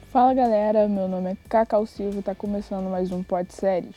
Fala galera, meu nome é Cacau Silva e tá começando mais um Pod Séries.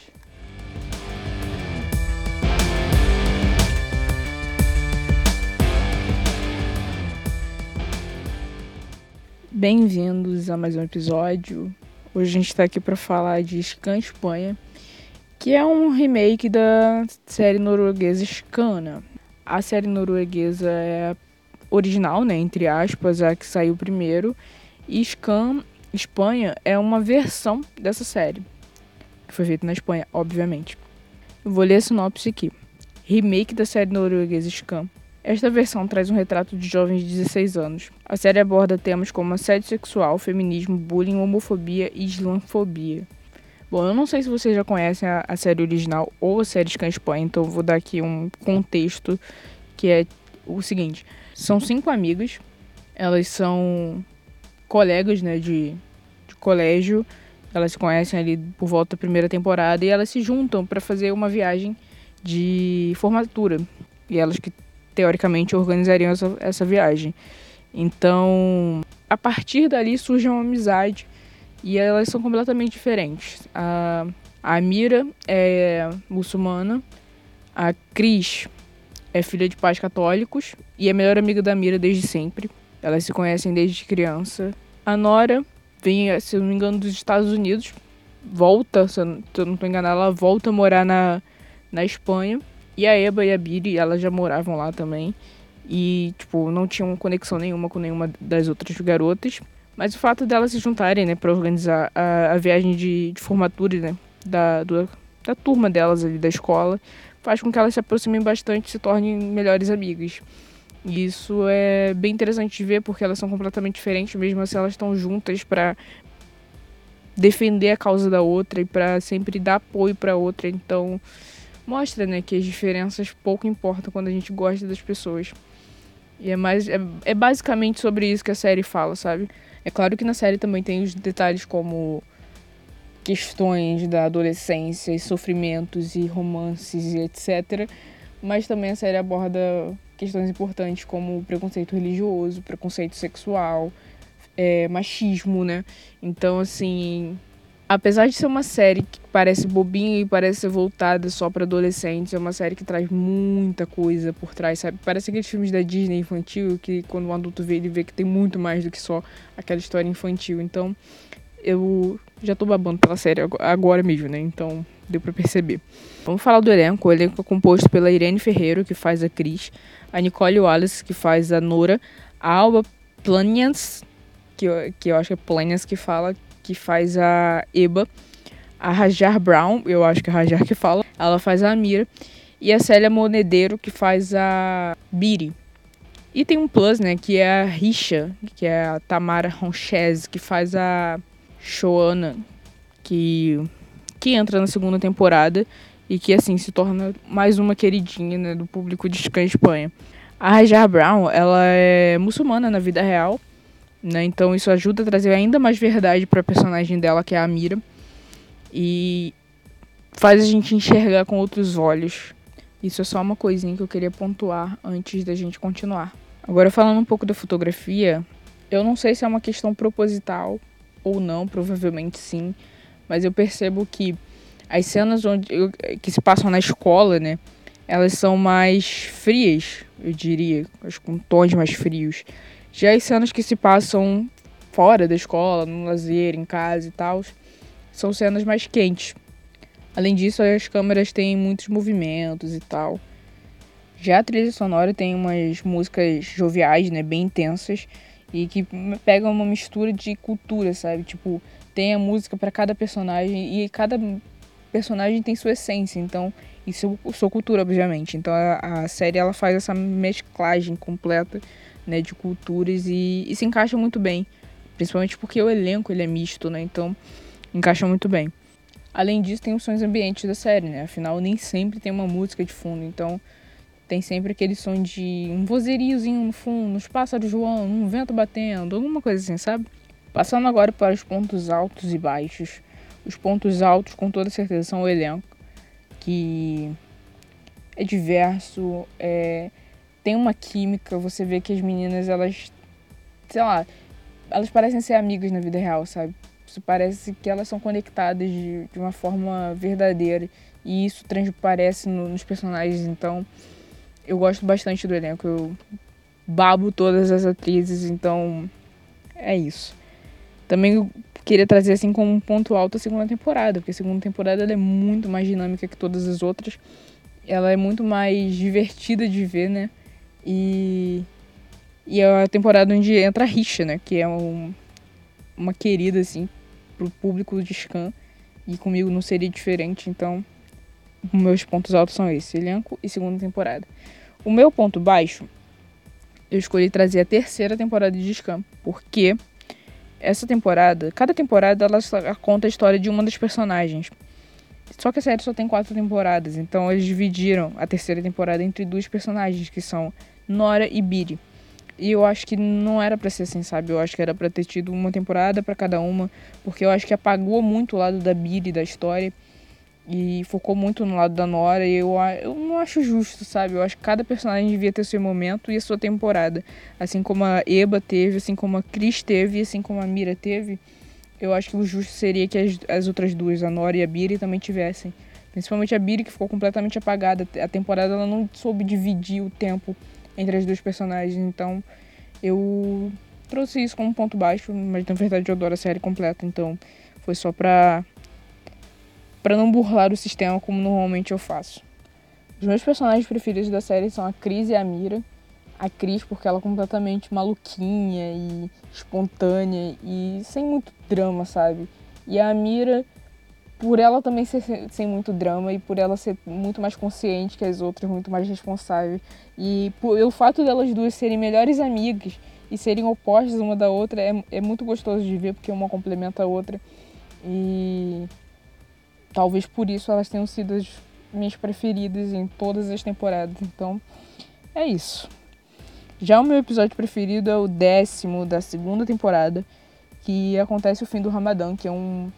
Bem-vindos a mais um episódio. Hoje a gente tá aqui pra falar de Skam Espanha, que é um remake da série norueguesa Skam. A série norueguesa é original, né, entre aspas, a que saiu primeiro, e Skam Espanha é uma versão dessa série, que foi feita na Espanha, obviamente. Eu vou ler a sinopse aqui. Remake da série norueguesa Skam. Esta versão traz um retrato de jovens de 16 anos. A série aborda temas como assédio sexual, feminismo, bullying, homofobia e islamofobia. Bom, eu não sei se vocês já conhecem a série original ou a série Skam Espanha, então eu vou dar aqui um contexto que é o seguinte. São 5 amigas, elas são colegas, né, de colégio. Elas se conhecem ali por volta da primeira temporada e elas se juntam para fazer uma viagem de formatura. E elas que, teoricamente, organizariam essa viagem. Então, a partir dali surge uma amizade e elas são completamente diferentes. A Mira é muçulmana, a Cris é filha de pais católicos e é melhor amiga da Mira desde sempre. Elas se conhecem desde criança. A Nora vem, se eu não me engano, dos Estados Unidos, volta, se eu não estou enganada, ela volta a morar na Espanha. E a Eba e a Biri, elas já moravam lá também. E, não tinham conexão nenhuma com nenhuma das outras garotas. Mas o fato delas se juntarem, né, para organizar a viagem de formatura, né, da turma delas ali da escola, faz com que elas se aproximem bastante e se tornem melhores amigas. E isso é bem interessante de ver, porque elas são completamente diferentes, mesmo assim elas estão juntas para defender a causa da outra e para sempre dar apoio para a outra. Então, mostra, né, que as diferenças pouco importam quando a gente gosta das pessoas. E é basicamente sobre isso que a série fala, sabe? É claro que na série também tem os detalhes como questões da adolescência e sofrimentos e romances e etc. Mas também a série aborda questões importantes como preconceito religioso, preconceito sexual, machismo, né? Então, assim, apesar de ser uma série que parece bobinha e parece ser voltada só para adolescentes, é uma série que traz muita coisa por trás, sabe? Parece aqueles filmes da Disney infantil que quando um adulto vê, ele vê que tem muito mais do que só aquela história infantil. Então, eu já tô babando pela série agora mesmo, né? Então, deu pra perceber. Vamos falar do elenco. O elenco é composto pela Irene Ferreiro, que faz a Cris, a Nicole Wallace, que faz a Nora, a Alba Planians, que eu acho que é Planians que faz a Eba, a Rajar Brown, eu acho que é a Rajar que fala, ela faz a Amira, e a Célia Monedeiro, que faz a Biri. E tem um plus, né, que é a Risha, que é a Tamara Ronches, que faz a Shoana, que entra na segunda temporada e que, assim, se torna mais uma queridinha, né, do público de Skam Espanha. A Rajar Brown, ela é muçulmana na vida real, né, então isso ajuda a trazer ainda mais verdade para a personagem dela, que é a Amira, e faz a gente enxergar com outros olhos. Isso é só uma coisinha que eu queria pontuar antes da gente continuar. Agora, falando um pouco da fotografia, eu não sei se é uma questão proposital ou não, provavelmente sim, mas eu percebo que as cenas que se passam na escola, né, elas são mais frias, eu diria, com tons mais frios. Já as cenas que se passam fora da escola, no lazer, em casa e tal, são cenas mais quentes. Além disso, as câmeras têm muitos movimentos e tal. Já a trilha sonora tem umas músicas joviais, né, bem intensas, e que pegam uma mistura de cultura, sabe? Tipo, tem a música para cada personagem e cada personagem tem sua essência, então, e sua cultura, obviamente. Então a série ela faz essa mesclagem completa, né, de culturas e se encaixa muito bem, principalmente porque o elenco ele é misto, né? Então encaixa muito bem. Além disso, tem os sons ambientes da série, né? Afinal, nem sempre tem uma música de fundo, então tem sempre aquele som de um vozeiriozinho no fundo, uns pássaros voando, um vento batendo, alguma coisa assim, sabe? Passando agora para os pontos altos e baixos. Os pontos altos, com toda certeza, são o elenco, que é diverso, tem uma química, você vê que as meninas, elas, sei lá, elas parecem ser amigas na vida real, sabe? Isso parece que elas são conectadas de uma forma verdadeira. E isso transparece nos personagens. Então, eu gosto bastante do elenco. Eu babo todas as atrizes. Então, é isso. Também eu queria trazer assim como um ponto alto a segunda temporada. Porque a segunda temporada ela é muito mais dinâmica que todas as outras. Ela é muito mais divertida de ver, né? E é a temporada onde entra a Risha, né? Que é uma querida, assim, pro público de Skam. E comigo não seria diferente, então meus pontos altos são esses, elenco e segunda temporada. O meu ponto baixo, eu escolhi trazer a terceira temporada de Skam, porque essa temporada, cada temporada ela conta a história de uma das personagens. Só que a série só tem 4 temporadas, então eles dividiram a terceira temporada entre 2 personagens, que são Nora e Biri. E eu acho que não era pra ser assim, sabe? Eu acho que era pra ter tido uma temporada pra cada uma, porque eu acho que apagou muito o lado da Biri da história e focou muito no lado da Nora. E eu não acho justo, sabe? Eu acho que cada personagem devia ter seu momento e a sua temporada. Assim como a Eba teve, assim como a Chris teve, assim como a Mira teve. Eu acho que o justo seria que as outras duas, a Nora e a Biri, também tivessem. Principalmente a Biri, que ficou completamente apagada. A temporada ela não soube dividir o tempo entre as duas personagens. Então, eu trouxe isso como ponto baixo, mas na verdade eu adoro a série completa. Então, foi só pra não burlar o sistema como normalmente eu faço. Os meus personagens preferidos da série são a Chris e a Mira. A Chris porque ela é completamente maluquinha e espontânea e sem muito drama, sabe? E a Mira, por ela também ser sem muito drama e por ela ser muito mais consciente que as outras, muito mais responsável. E pelo fato delas duas serem melhores amigas e serem opostas uma da outra, é muito gostoso de ver, porque uma complementa a outra. E talvez por isso elas tenham sido as minhas preferidas em todas as temporadas. Então, é isso. Já o meu episódio preferido é o 10º da segunda temporada, que acontece o fim do Ramadã, que é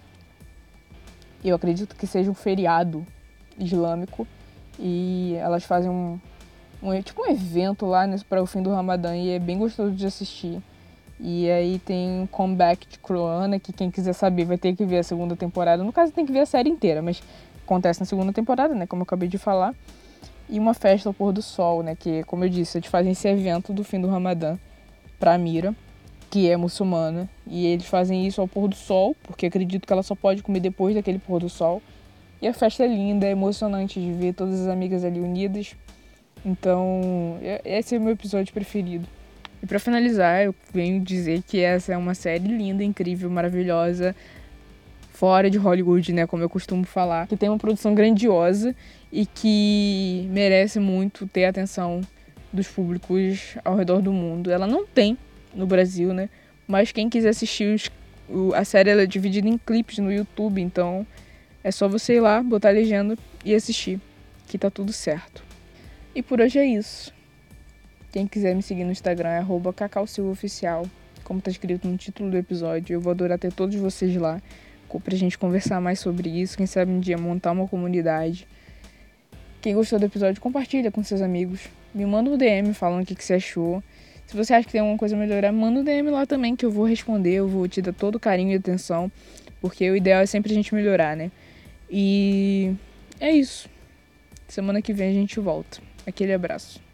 eu acredito que seja um feriado islâmico, e elas fazem tipo um evento lá para o fim do Ramadã, e é bem gostoso de assistir. E aí tem um comeback de Croana, que quem quiser saber vai ter que ver a segunda temporada. No caso tem que ver a série inteira, mas acontece na segunda temporada, né, como eu acabei de falar. E uma festa ao pôr do sol, né, que como eu disse, eles fazem esse evento do fim do Ramadã pra Mira, que é muçulmana, e eles fazem isso ao pôr do sol, porque acredito que ela só pode comer depois daquele pôr do sol. E a festa é linda, é emocionante de ver todas as amigas ali unidas. Então, esse é o meu episódio preferido. E pra finalizar, eu venho dizer que essa é uma série linda, incrível, maravilhosa, fora de Hollywood, né, como eu costumo falar, que tem uma produção grandiosa e que merece muito ter a atenção dos públicos ao redor do mundo. Ela não tem no Brasil, né, mas quem quiser assistir a série ela é dividida em clipes no YouTube, então é só você ir lá, botar a legenda e assistir, que tá tudo certo. E por hoje é isso. Quem quiser me seguir no Instagram é @cacausilvaoficial, como tá escrito no título do episódio. Eu vou adorar ter todos vocês lá, pra gente conversar mais sobre isso, quem sabe um dia montar uma comunidade. Quem gostou do episódio, compartilha com seus amigos. Me manda um DM falando o que você achou. Se você acha que tem alguma coisa a melhorar, manda um DM lá também que eu vou responder, eu vou te dar todo o carinho e atenção, porque o ideal é sempre a gente melhorar, né? E é isso. Semana que vem a gente volta. Aquele abraço.